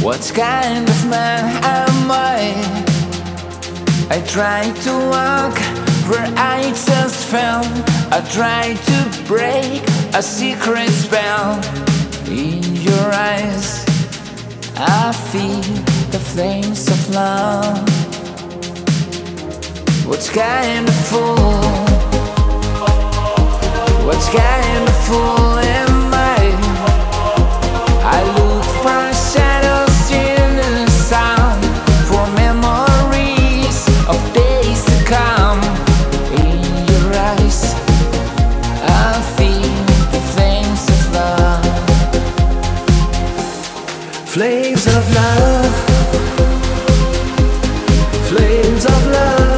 What kind of man am I try to walk where I just fell. I try to break a secret spell. In your eyes I feel the flames of love. What kind of fool? What kind of fool am I? I look for shadows in the sun, for memories of days to come. In your eyes I feel the flames of love. Flames of love. Flames of love.